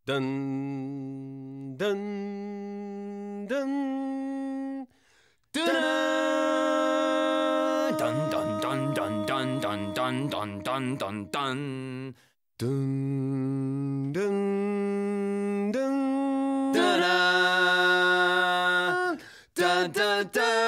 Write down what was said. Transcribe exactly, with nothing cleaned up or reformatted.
Dun, dun, dun, dun, Dun dun dun dun dun dun dun dun dun dun dun. dun, dun, dun, Da-da. Da da da.